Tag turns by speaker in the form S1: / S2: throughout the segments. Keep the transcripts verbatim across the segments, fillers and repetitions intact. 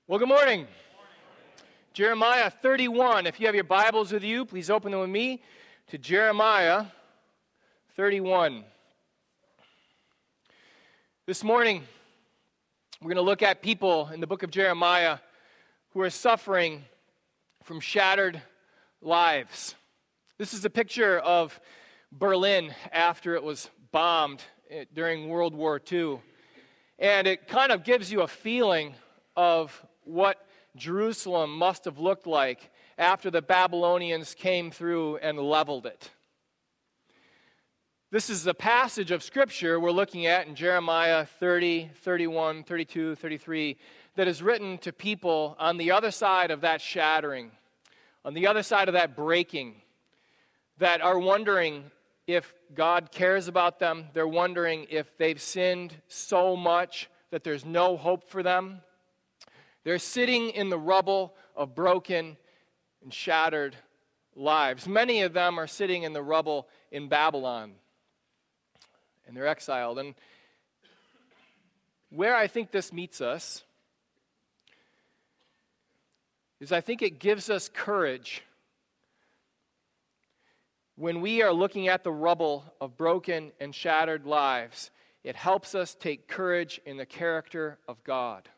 S1: Well, good morning. Jeremiah thirty-one. If you have your Bibles with you, please open them with me to Jeremiah thirty-one. This morning, we're going to look at people in the book of Jeremiah who are suffering from shattered lives. This is a picture of Berlin after it was bombed during World War Two. And it kind of gives you a feeling of what Jerusalem must have looked like after the Babylonians came through and leveled it. This is the passage of Scripture we're looking at in Jeremiah thirty, thirty-one, thirty-two, thirty-three that is written to people on the other side of that shattering, on the other side of that breaking, that are wondering if God cares about them. They're wondering if they've sinned so much that there's no hope for them. They're sitting in the rubble of broken and shattered lives. Many of them are sitting in the rubble in Babylon, and they're exiled. And where I think this meets us is I think it gives us courage when we are looking at the rubble of broken and shattered lives. It helps us take courage in the character of God.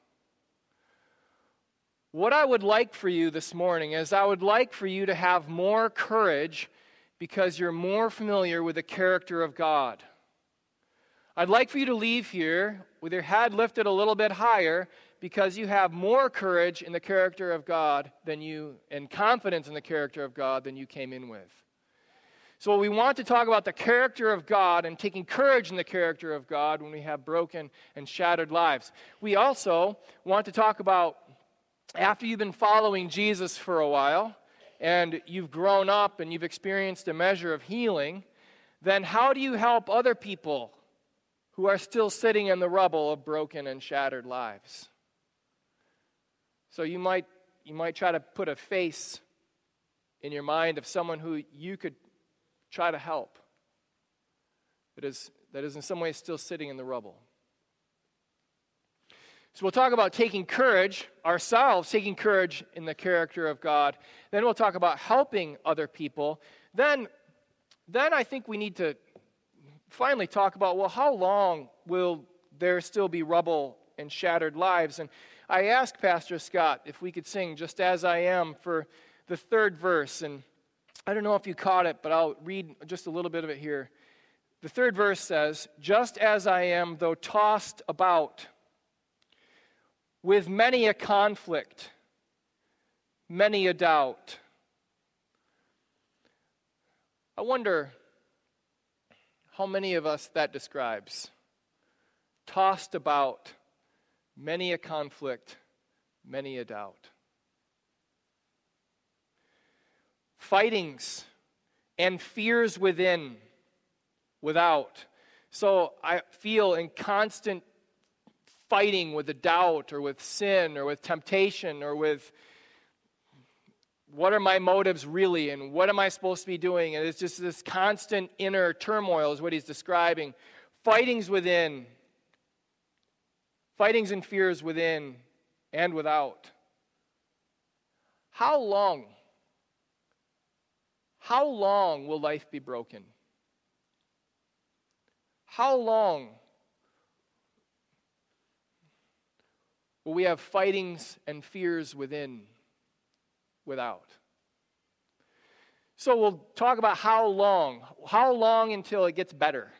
S1: What I would like for you this morning is I would like for you to have more courage because you're more familiar with the character of God. I'd like for you to leave here with your head lifted a little bit higher because you have more courage in the character of God than you, and confidence in the character of God than you came in with. So we want to talk about the character of God and taking courage in the character of God when we have broken and shattered lives. We also want to talk about, after you've been following Jesus for a while, and you've grown up and you've experienced a measure of healing, then how do you help other people who are still sitting in the rubble of broken and shattered lives? So you might you might try to put a face in your mind of someone who you could try to help that is that is in some way still sitting in the rubble. So we'll talk about taking courage ourselves, taking courage in the character of God. Then we'll talk about helping other people. Then, then I think we need to finally talk about, well, how long will there still be rubble and shattered lives? And I asked Pastor Scott if we could sing Just As I Am for the third verse. And I don't know if you caught it, but I'll read just a little bit of it here. The third verse says, "Just as I am, though tossed about with many a conflict, many a doubt." I wonder how many of us that describes. Tossed about, many a conflict, many a doubt. Fightings and fears within, without. So I feel in constant fighting with the doubt or with sin or with temptation or with what are my motives really and what am I supposed to be doing? And it's just this constant inner turmoil is what he's describing. Fightings within, fightings and fears within and without. How long? How long will life be broken? How long will we have fightings and fears within, without? So we'll talk about how long. How long until it gets better?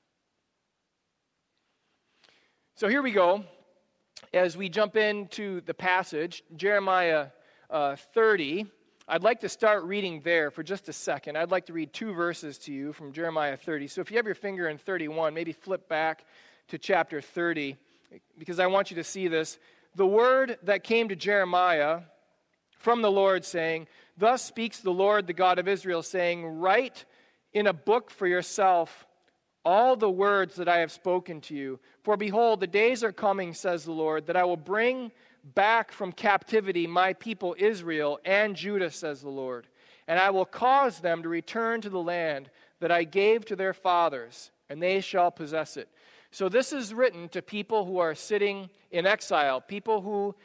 S1: So here we go. As we jump into the passage, Jeremiah uh, thirty, I'd like to start reading there for just a second. I'd like to read two verses to you from Jeremiah thirty. So if you have your finger in thirty-one, maybe flip back to chapter thirty, because I want you to see this. The word that came to Jeremiah from the Lord, saying, "Thus speaks the Lord, the God of Israel, saying, write in a book for yourself all the words that I have spoken to you. For behold, the days are coming, says the Lord, that I will bring back from captivity my people Israel and Judah, says the Lord. And I will cause them to return to the land that I gave to their fathers, and they shall possess it." So this is written to people who are sitting in exile, people who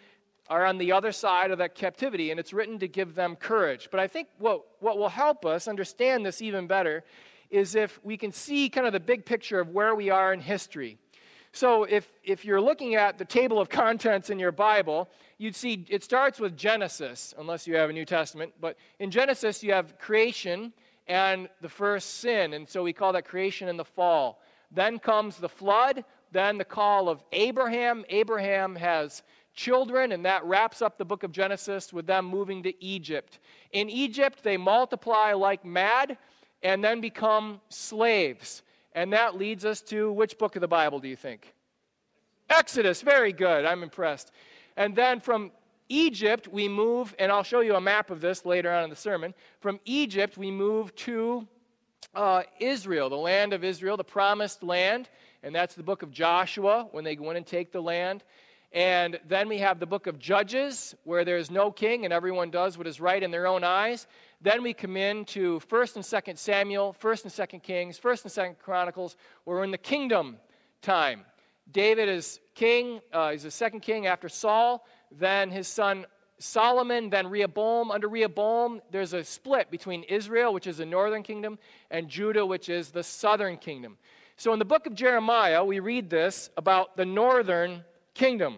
S1: are on the other side of that captivity, and it's written to give them courage. But I think what, what will help us understand this even better is if we can see kind of the big picture of where we are in history. So if, if you're looking at the table of contents in your Bible, you'd see it starts with Genesis, unless you have a New Testament. But in Genesis, you have creation and the first sin, and so we call that creation and the fall. Then comes the flood, then the call of Abraham. Abraham has children, and that wraps up the book of Genesis with them moving to Egypt. In Egypt, they multiply like mad and then become slaves. And that leads us to which book of the Bible do you think? Exodus. Very good. I'm impressed. And then from Egypt, we move, and I'll show you a map of this later on in the sermon. From Egypt, we move to uh, Israel, the land of Israel, the promised land. And that's the book of Joshua, when they go in and take the land. And then we have the book of Judges, where there's no king and everyone does what is right in their own eyes. Then we come into First and Second Samuel, First and Second Kings, First and Second Chronicles, where we're in the kingdom time. David is king. Uh, he's the second king after Saul. Then his son Solomon, then Rehoboam. Under Rehoboam, there's a split between Israel, which is the northern kingdom, and Judah, which is the southern kingdom. So in the book of Jeremiah, we read this about the northern kingdom.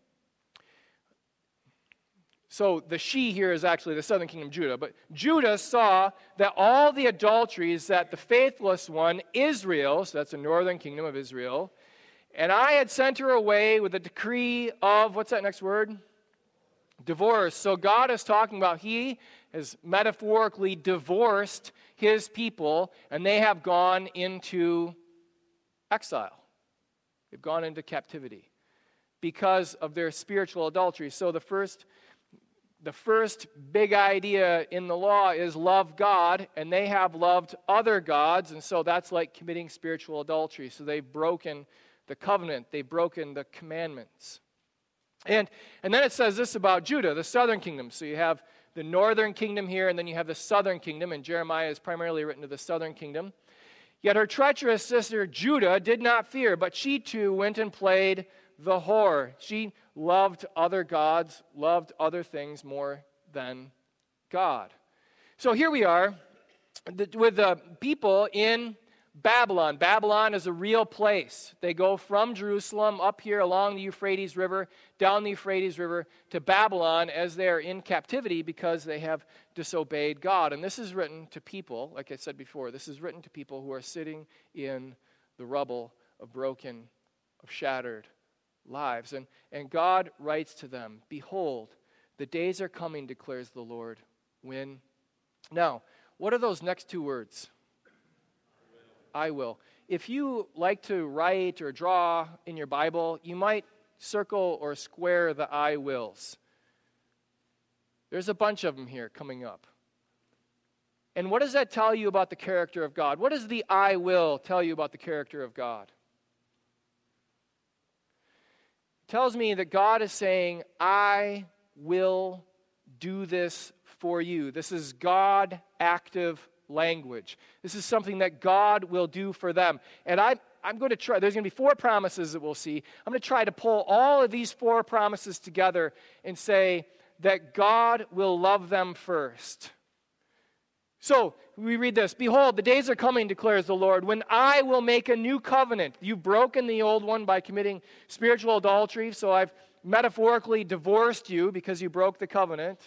S1: So the she here is actually the southern kingdom, Judah. But Judah saw that all the adulteries that the faithless one, Israel, so that's the northern kingdom of Israel, and I had sent her away with a decree of, what's that next word? Divorce. So God is talking about he has metaphorically divorced his people, and they have gone into exile. They've gone into captivity because of their spiritual adultery. So the first The first big idea in the law is love God, and they have loved other gods, and so that's like committing spiritual adultery. So they've broken the covenant. They've broken the commandments. And, and then it says this about Judah, the southern kingdom. So you have the northern kingdom here, and then you have the southern kingdom, and Jeremiah is primarily written to the southern kingdom. Yet her treacherous sister Judah did not fear, but she too went and played the whore. She loved other gods, loved other things more than God. So here we are with the people in Babylon. Babylon is a real place. They go from Jerusalem up here along the Euphrates River, down the Euphrates River to Babylon as they are in captivity because they have disobeyed God. And this is written to people, like I said before, this is written to people who are sitting in the rubble of broken, of shattered lives. And, and God writes to them, "Behold, the days are coming, declares the Lord, when..." Now, what are those next two words? I will. If you like to write or draw in your Bible, you might circle or square the I wills. There's a bunch of them here coming up. And what does that tell you about the character of God? What does the I will tell you about the character of God? It tells me that God is saying, I will do this for you. This is God active language. This is something that God will do for them. And I, I'm going to try, there's going to be four promises that we'll see. I'm going to try to pull all of these four promises together and say that God will love them first. So, we read this, "Behold, the days are coming, declares the Lord, when I will make a new covenant." You've broken the old one by committing spiritual adultery, so I've metaphorically divorced you because you broke the covenant.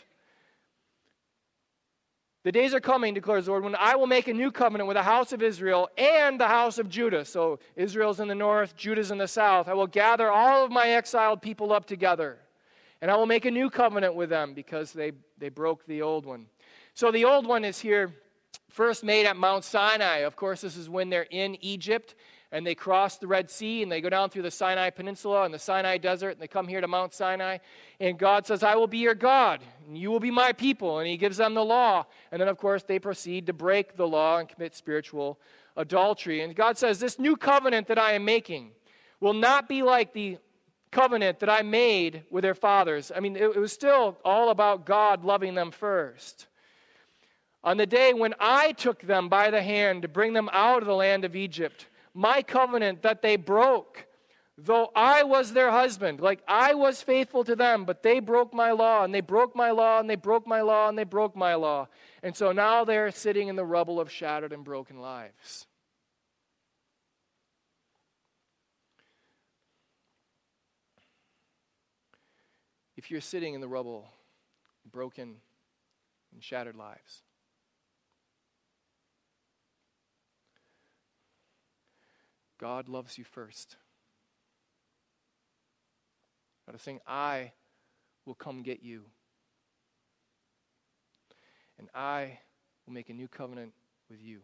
S1: "The days are coming, declares the Lord, when I will make a new covenant with the house of Israel and the house of Judah." So Israel's in the north, Judah's in the south. "I will gather all of my exiled people up together, and I will make a new covenant with them because they, they broke the old one." So the old one is here first made at Mount Sinai. Of course, this is when they're in Egypt, and they cross the Red Sea, and they go down through the Sinai Peninsula and the Sinai Desert, and they come here to Mount Sinai. And God says, "I will be your God, and you will be my people." And he gives them the law. And then, of course, they proceed to break the law and commit spiritual adultery. And God says, "This new covenant that I am making will not be like the covenant that I made with their fathers." I mean, it, it was still all about God loving them first. "On the day when I took them by the hand to bring them out of the land of Egypt, my covenant that they broke, though I was their husband, like I was faithful to them, but they broke my law, and they broke my law, and they broke my law, and they broke my law. And so now they're sitting in the rubble of shattered and broken lives. If you're sitting in the rubble, broken and shattered lives, God loves you first. God is saying, I will come get you. And I will make a new covenant with you.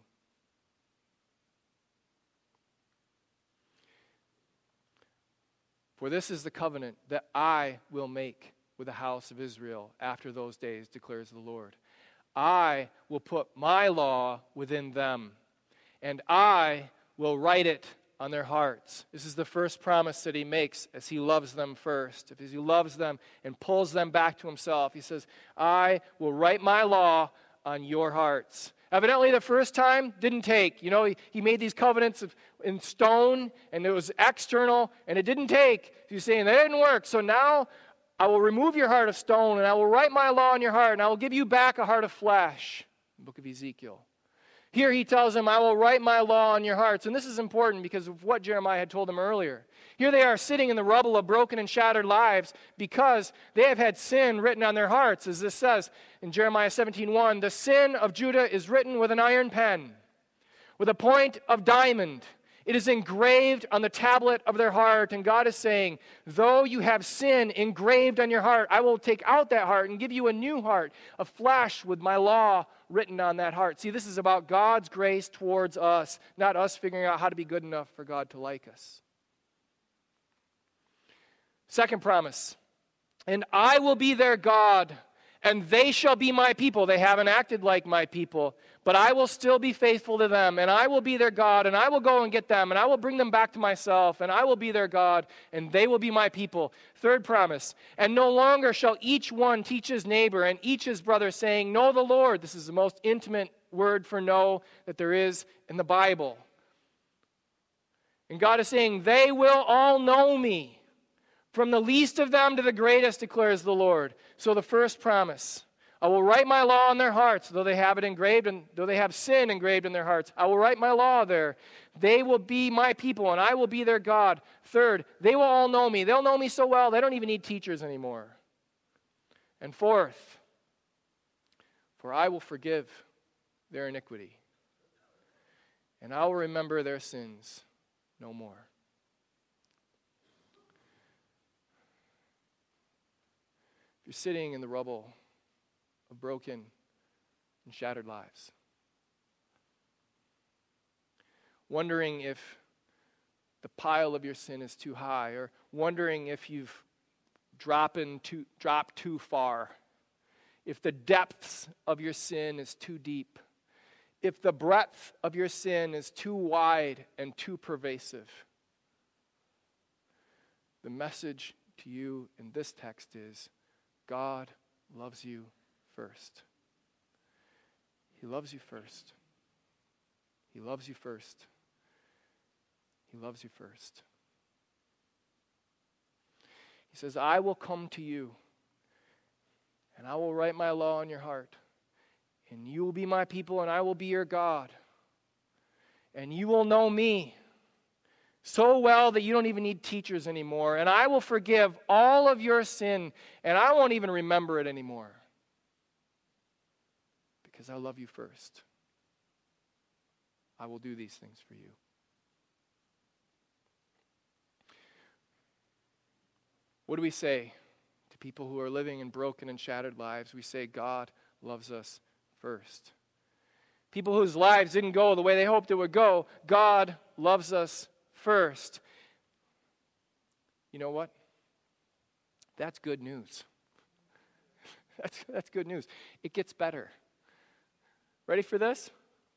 S1: For this is the covenant that I will make with the house of Israel after those days, declares the Lord. I will put my law within them, and I will write it on their hearts. This is the first promise that he makes as he loves them first. As he loves them and pulls them back to himself, he says, I will write my law on your hearts. Evidently, the first time didn't take. You know, he, he made these covenants of, in stone, and it was external, and it didn't take. He's saying, that didn't work. So now I will remove your heart of stone, and I will write my law on your heart, and I will give you back a heart of flesh. The book of Ezekiel. Here he tells them, I will write my law on your hearts. And this is important because of what Jeremiah had told them earlier. Here they are sitting in the rubble of broken and shattered lives because they have had sin written on their hearts. As this says in Jeremiah seventeen one, the sin of Judah is written with an iron pen, with a point of diamond. It is engraved on the tablet of their heart. And God is saying, though you have sin engraved on your heart, I will take out that heart and give you a new heart, a flesh with my law written on that heart. See, this is about God's grace towards us, not us figuring out how to be good enough for God to like us. Second promise, and I will be their God, and they shall be my people. They haven't acted like my people, but I will still be faithful to them, and I will be their God, and I will go and get them, and I will bring them back to myself, and I will be their God, and they will be my people. Third promise, and no longer shall each one teach his neighbor and each his brother, saying, know the Lord. This is the most intimate word for know that there is in the Bible. And God is saying, they will all know me. From the least of them to the greatest, declares the Lord. So the first promise, I will write my law on their hearts, though they have it engraved, and though they have sin engraved in their hearts. I will write my law there. They will be my people, and I will be their God. Third, they will all know me. They'll know me so well, they don't even need teachers anymore. And fourth, for I will forgive their iniquity, and I will remember their sins no more. You're sitting in the rubble of broken and shattered lives, wondering if the pile of your sin is too high, or wondering if you've dropped too, dropped too far, if the depths of your sin is too deep, if the breadth of your sin is too wide and too pervasive. The message to you in this text is, God loves you first. He loves you first. He loves you first. He loves you first. He says, I will come to you, and I will write my law on your heart, and you will be my people, and I will be your God, and you will know me so well that you don't even need teachers anymore. And I will forgive all of your sin, and I won't even remember it anymore. Because I love you first. I will do these things for you. What do we say to people who are living in broken and shattered lives? We say, God loves us first. People whose lives didn't go the way they hoped it would go, God loves us first. You know what? That's good news. That's, that's good news. It gets better. Ready for this?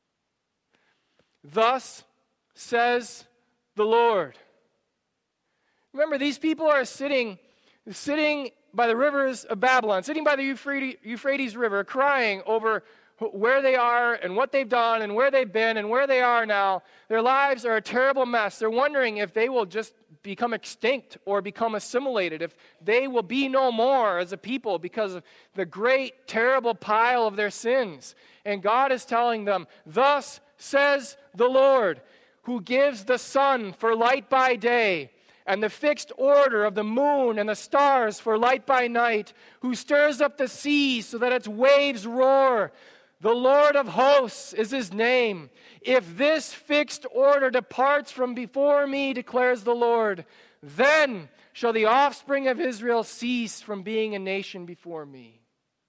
S1: Thus says the Lord. Remember, these people are sitting, sitting by the rivers of Babylon, sitting by the Euphrates, Euphrates River, crying over where they are and what they've done and where they've been and where they are now. Their lives are a terrible mess. They're wondering if they will just become extinct or become assimilated, if they will be no more as a people because of the great, terrible pile of their sins. And God is telling them, thus says the Lord, who gives the sun for light by day, and the fixed order of the moon and the stars for light by night, who stirs up the sea so that its waves roar. The Lord of hosts is his name. If this fixed order departs from before me, declares the Lord, then shall the offspring of Israel cease from being a nation before me.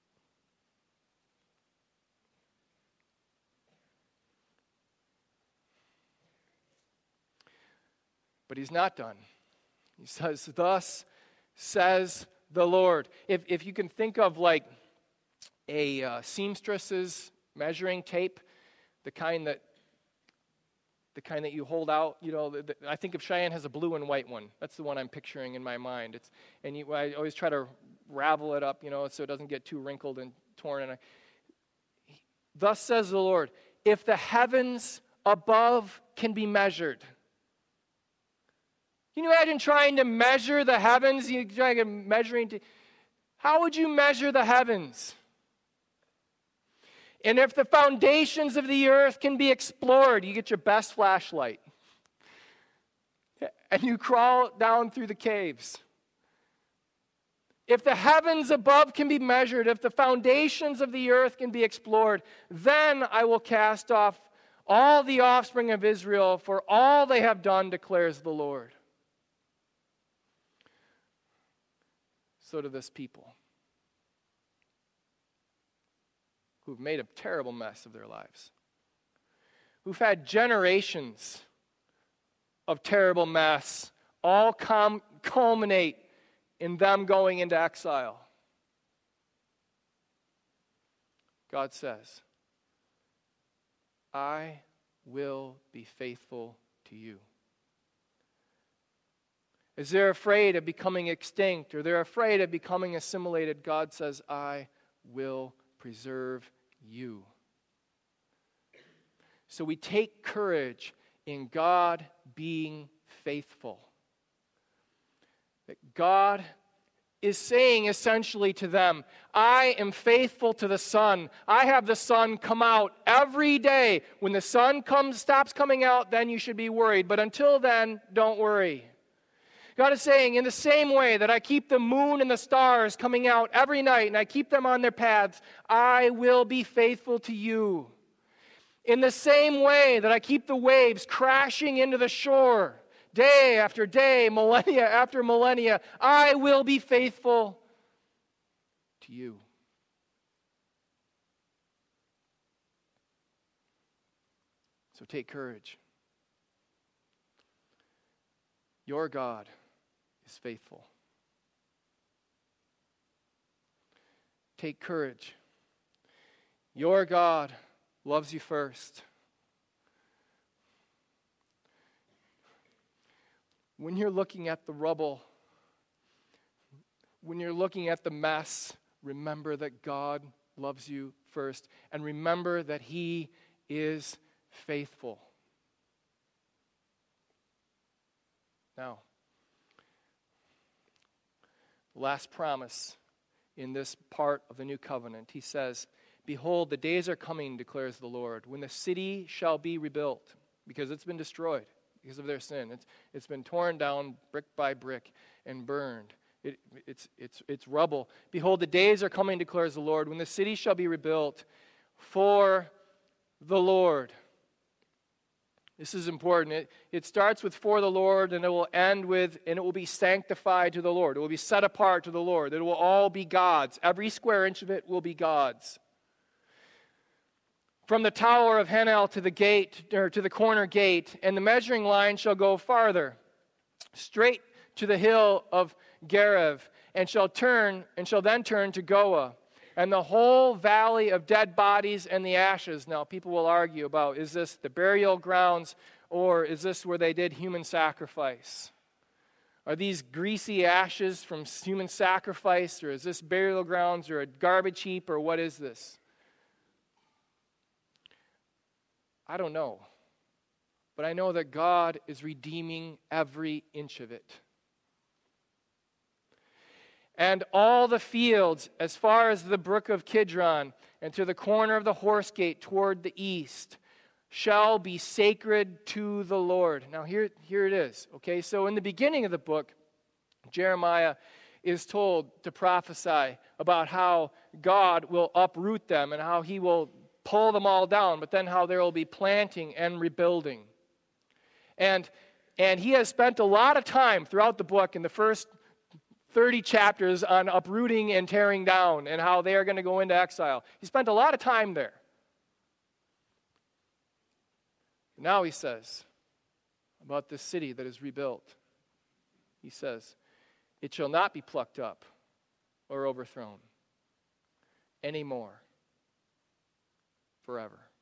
S1: But he's not done. He says, thus says the Lord. If, if you can think of like a uh, seamstress's measuring tape, the kind that the kind that you hold out, you know, the, the, I think if Cheyenne has a blue and white one. That's the one I'm picturing in my mind. It's and you, I always try to ravel it up, you know, so it doesn't get too wrinkled and torn. And I, thus says the Lord, if the heavens above can be measured. Can you imagine trying to measure the heavens? You try to measuring. To, how would you measure the heavens? And if the foundations of the earth can be explored, you get your best flashlight. And you crawl down through the caves. If the heavens above can be measured, if the foundations of the earth can be explored, then I will cast off all the offspring of Israel for all they have done, declares the Lord. So to this people, who've made a terrible mess of their lives, who've had generations of terrible mess, all com- culminate in them going into exile. God says, I will be faithful to you. As they're afraid of becoming extinct or they're afraid of becoming assimilated, God says, I will preserve you. So we take courage in God being faithful. That God is saying essentially to them, I am faithful to the sun. I have the sun come out every day. When the sun comes, stops coming out, then you should be worried. But until then, don't worry. God is saying, in the same way that I keep the moon and the stars coming out every night and I keep them on their paths, I will be faithful to you. In the same way that I keep the waves crashing into the shore day after day, millennia after millennia, I will be faithful to you. So take courage. Your God is faithful. Take courage. Your God loves you first. When you're looking at the rubble, when you're looking at the mess, remember that God loves you first. And remember that He is faithful. Now, the last promise in this part of the new covenant, He says, behold, the days are coming, declares the Lord, when the city shall be rebuilt, because it's been destroyed because of their sin. It's, it's been torn down brick by brick and burned. It, it's, it's, it's rubble. Behold, the days are coming, declares the Lord, when the city shall be rebuilt for the Lord. This is important. It, it starts with for the Lord, and it will end with, and it will be sanctified to the Lord. It will be set apart to the Lord. It will all be God's. Every square inch of it will be God's. From the tower of Hanel to the gate, or to the corner gate, and the measuring line shall go farther, straight to the hill of Gerev, and shall turn, and shall then turn to Goa, and the whole valley of dead bodies and the ashes. Now, people will argue about, is this the burial grounds, or is this where they did human sacrifice? Are these greasy ashes from human sacrifice, or is this burial grounds, or a garbage heap, or what is this? I don't know. but I know that God is redeeming every inch of it. And all the fields, as far as the brook of Kidron, and to the corner of the horse gate toward the east, shall be sacred to the Lord. Now here, here it is. Okay, so in the beginning of the book, Jeremiah is told to prophesy about how God will uproot them and how he will pull them all down, but then how there will be planting and rebuilding. And, and he has spent a lot of time throughout the book in the first thirty chapters on uprooting and tearing down and how they are going to go into exile. He spent a lot of time there. Now he says about this city that is rebuilt. He says, it shall not be plucked up or overthrown anymore forever.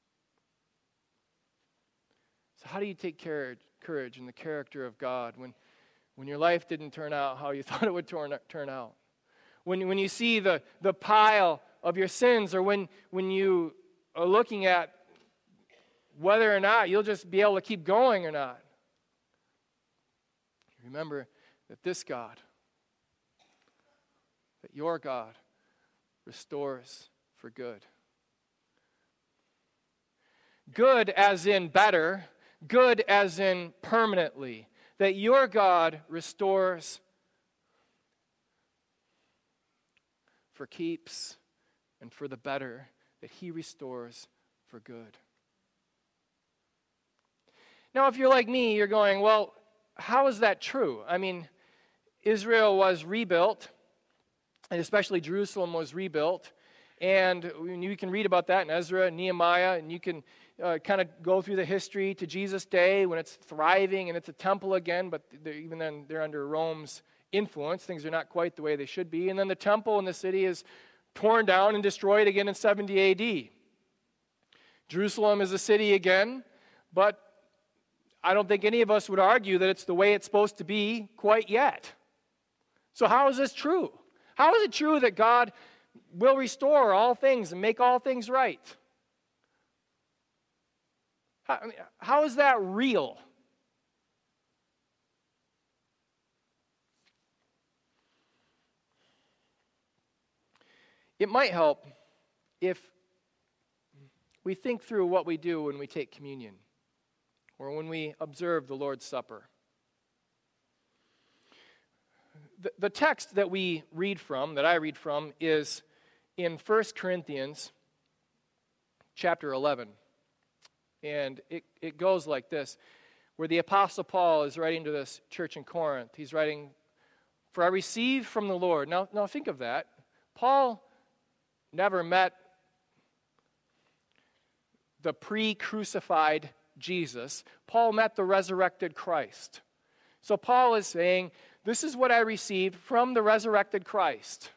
S1: So how do you take courage, courage in the character of God when When your life didn't turn out how you thought it would turn, turn out? When, when you see the, the pile of your sins, or when, when you are looking at whether or not you'll just be able to keep going or not. Remember that this God, that your God, restores for good. Good as in better, good as in permanently. That your God restores for keeps and for the better, that he restores for good. Now, if you're like me, you're going, well, how is that true? I mean, Israel was rebuilt, and especially Jerusalem was rebuilt, and you can read about that in Ezra and Nehemiah, and you can Uh, kind of go through the history to Jesus' day when it's thriving and it's a temple again, but even then they're under Rome's influence. Things are not quite the way they should be. And then the temple in the city is torn down and destroyed again in seventy A D. Jerusalem is a city again, but I don't think any of us would argue that it's the way it's supposed to be quite yet. So how is this true? How is it true that God will restore all things and make all things right? I mean, how is that real? It might help if we think through what we do when we take communion or when we observe the Lord's Supper. The, the text that we read from, that I read from, is in First Corinthians chapter eleven. And it, it goes like this, where the Apostle Paul is writing to this church in Corinth. He's writing, for I received from the Lord. Now, now think of that. Paul never met the pre-crucified Jesus. Paul met the resurrected Christ. So Paul is saying, this is what I received from the resurrected Christ.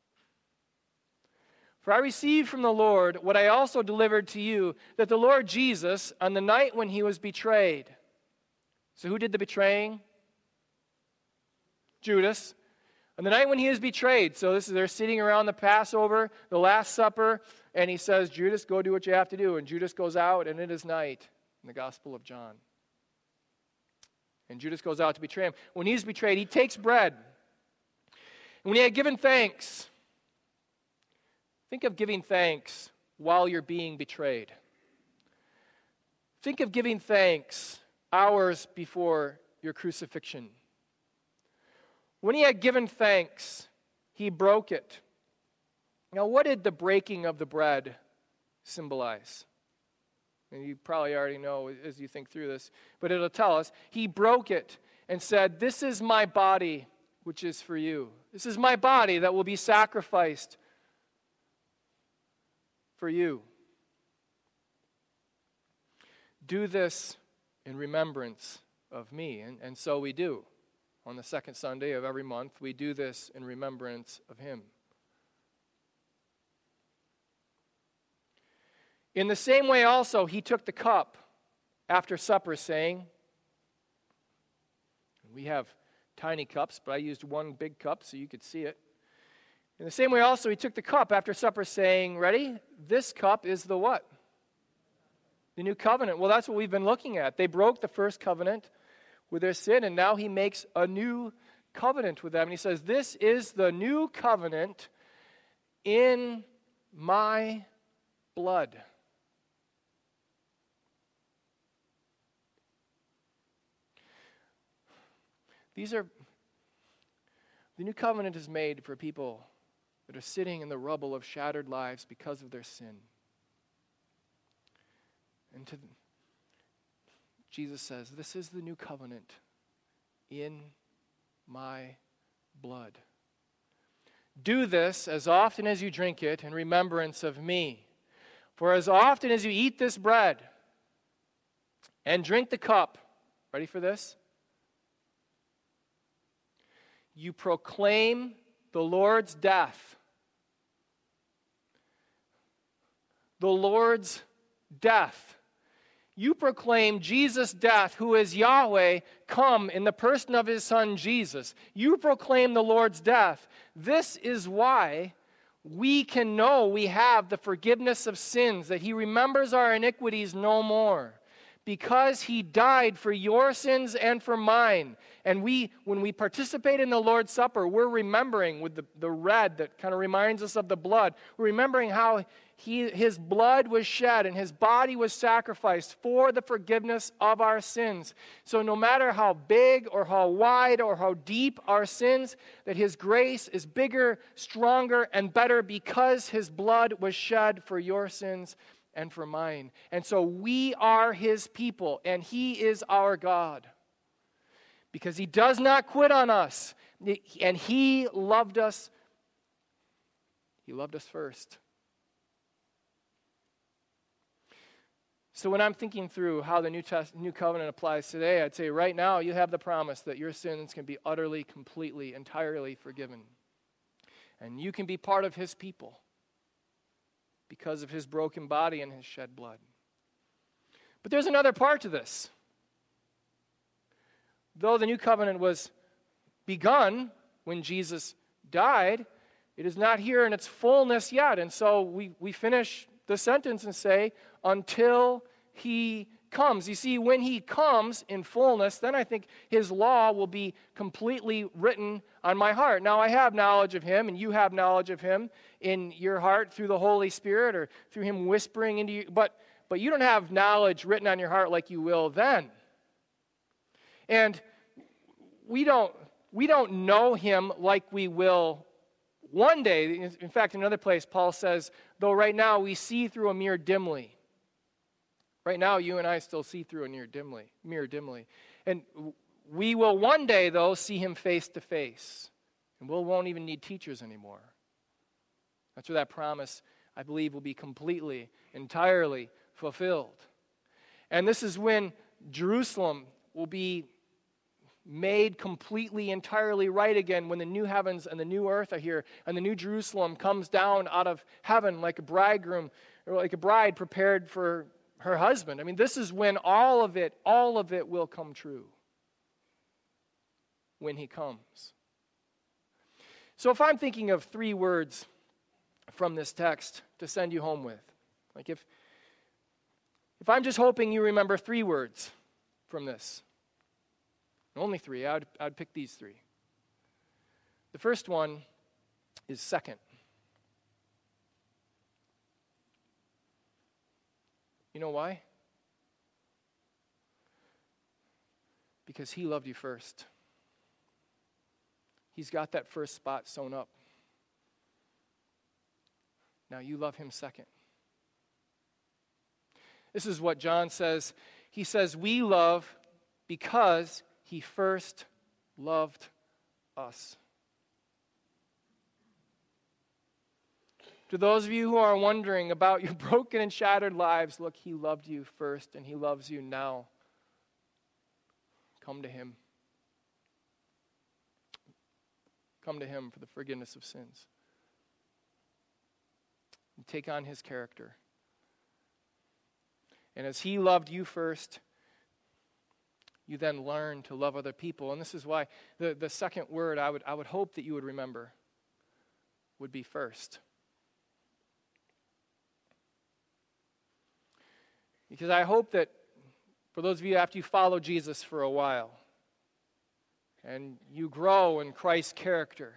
S1: For I received from the Lord what I also delivered to you, that the Lord Jesus, on the night when he was betrayed. So who did the betraying? Judas. On the night when he was betrayed. So this is they're sitting around the Passover, the Last Supper, and he says, Judas, go do what you have to do. And Judas goes out, and it is night in the Gospel of John. And Judas goes out to betray him. When he's betrayed, he takes bread. And when he had given thanks, think of giving thanks while you're being betrayed. Think of giving thanks hours before your crucifixion. When he had given thanks, he broke it. Now, what did the breaking of the bread symbolize? And you probably already know as you think through this, but it'll tell us. He broke it and said, this is my body, which is for you. This is my body that will be sacrificed for you. Do this in remembrance of me. And, and so we do. On the second Sunday of every month, we do this in remembrance of him. In the same way also, he took the cup after supper, saying, we have tiny cups, but I used one big cup so you could see it. In the same way also, he took the cup after supper, saying, ready? This cup is the what? The new covenant, well, that's what we've been looking at. They broke the first covenant with their sin, and now he makes a new covenant with them. And he says, this is the new covenant in my blood. These are, the new covenant is made for people that are sitting in the rubble of shattered lives because of their sin. And to, Jesus says, this is the new covenant in my blood. Do this as often as you drink it in remembrance of me. For as often as you eat this bread and drink the cup, ready for this? You proclaim the Lord's death. The Lord's death. You proclaim Jesus' death, who is Yahweh, come in the person of his Son Jesus. You proclaim the Lord's death. This is why we can know we have the forgiveness of sins, that he remembers our iniquities no more. Because he died for your sins and for mine. And we, when we participate in the Lord's Supper, we're remembering with the, the red that kind of reminds us of the blood. We're remembering how he, his blood was shed and his body was sacrificed for the forgiveness of our sins. So no matter how big or how wide or how deep our sins, that his grace is bigger, stronger, and better because his blood was shed for your sins and for mine. And so we are his people, and he is our God. Because he does not quit on us, and he loved us. He loved us first. So when I'm thinking through how the New Test- New Covenant applies today, I'd say right now you have the promise that your sins can be utterly, completely, entirely forgiven. And you can be part of his people because of his broken body and his shed blood. But there's another part to this. Though the new covenant was begun when Jesus died, it is not here in its fullness yet. And so we, we finish the sentence and say, until he comes. You see, when he comes in fullness, then I think his law will be completely written on my heart. Now, I have knowledge of him, and you have knowledge of him in your heart through the Holy Spirit or through him whispering into you, but, but you don't have knowledge written on your heart like you will then. And we don't, we don't know him like we will one day. In fact, in another place, Paul says, though right now we see through a mirror dimly. Right now, you and I still see through a mirror dimly, mirror dimly. And we will one day, though, see him face to face. And we won't even need teachers anymore. That's where that promise, I believe, will be completely, entirely fulfilled. And this is when Jerusalem will be made completely, entirely right again, when the new heavens and the new earth are here, and the new Jerusalem comes down out of heaven like a bridegroom, or like a bride prepared for her husband. I mean, this is when all of it, all of it will come true. When he comes. So if I'm thinking of three words from this text to send you home with, like if, if I'm just hoping you remember three words from this, only three, I'd, I'd pick these three. The first one is second. You know why? Because he loved you first. He's got that first spot sewn up. Now you love him second. This is what John says. He says, we love because he first loved us. To those of you who are wondering about your broken and shattered lives, look, he loved you first and he loves you now. Come to him. Come to him for the forgiveness of sins. And take on his character. And as he loved you first, you then learn to love other people. And this is why the, the second word I would, I would hope that you would remember would be first. Because I hope that for those of you after you follow Jesus for a while and you grow in Christ's character,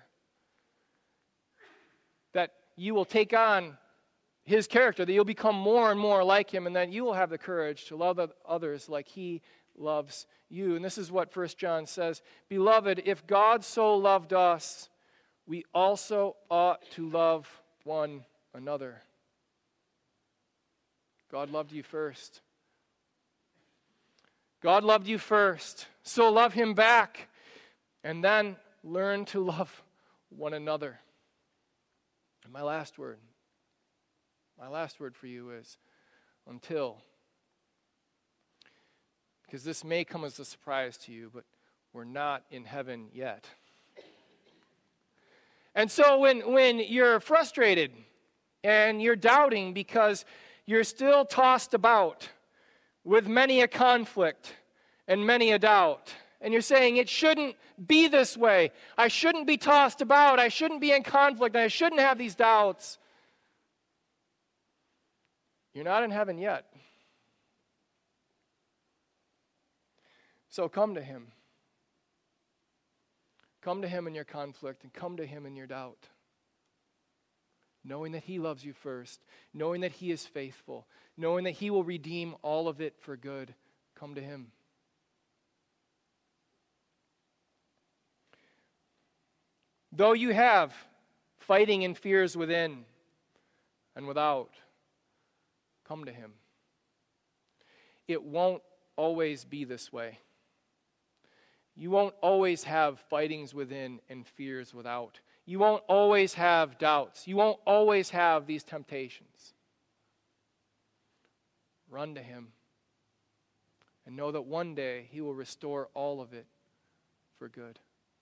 S1: that you will take on his character, that you'll become more and more like him, and that you will have the courage to love others like he loves you. And this is what First John says, "Beloved, if God so loved us, we also ought to love one another." God loved you first. God loved you first. So love him back. And then learn to love one another. And my last word, my last word for you is until. Because this may come as a surprise to you, but we're not in heaven yet. And so when, when you're frustrated and you're doubting because you're still tossed about with many a conflict and many a doubt, and you're saying, it shouldn't be this way. I shouldn't be tossed about. I shouldn't be in conflict. I shouldn't have these doubts. You're not in heaven yet. So come to him. Come to him in your conflict and come to him in your doubt. Knowing that he loves you first, knowing that he is faithful, knowing that he will redeem all of it for good. Come to him. Though you have fighting and fears within and without, come to him. It won't always be this way. You won't always have fightings within and fears without. You won't always have doubts. You won't always have these temptations. Run to him and know that one day he will restore all of it for good.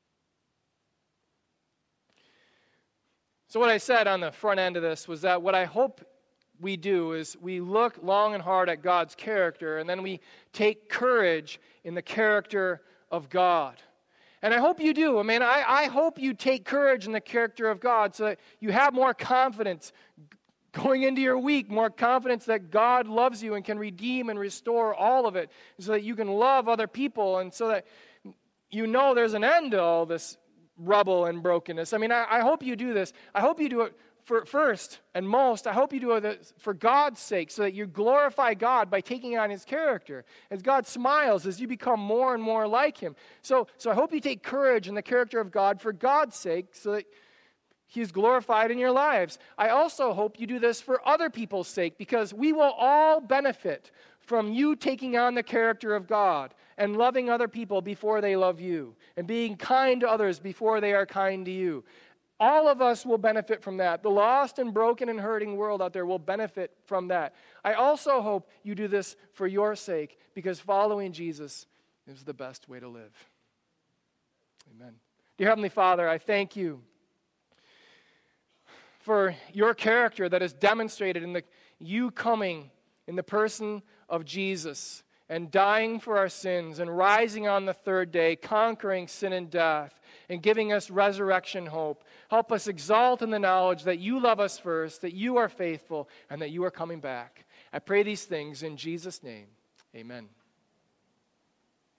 S1: So what I said on the front end of this was that what I hope we do is we look long and hard at God's character, and then we take courage in the character of God. And I hope you do. I mean, I, I hope you take courage in the character of God so that you have more confidence going into your week, more confidence that God loves you and can redeem and restore all of it, so that you can love other people, and so that you know there's an end to all this rubble and brokenness. I mean, I, I hope you do this. I hope you do it for first and most. I hope you do it for God's sake, so that you glorify God by taking on his character. As God smiles, as you become more and more like him. So, so I hope you take courage in the character of God for God's sake, so that he's glorified in your lives. I also hope you do this for other people's sake, because we will all benefit from you taking on the character of God and loving other people before they love you, and being kind to others before they are kind to you. All of us will benefit from that. The lost and broken and hurting world out there will benefit from that. I also hope you do this for your sake, because following Jesus is the best way to live. Amen. Dear Heavenly Father, I thank you for your character that is demonstrated in the you coming in the person of Jesus and dying for our sins and rising on the third day, conquering sin and death and giving us resurrection hope. Help us exalt in the knowledge that you love us first, that you are faithful, and that you are coming back. I pray these things in Jesus' name. Amen.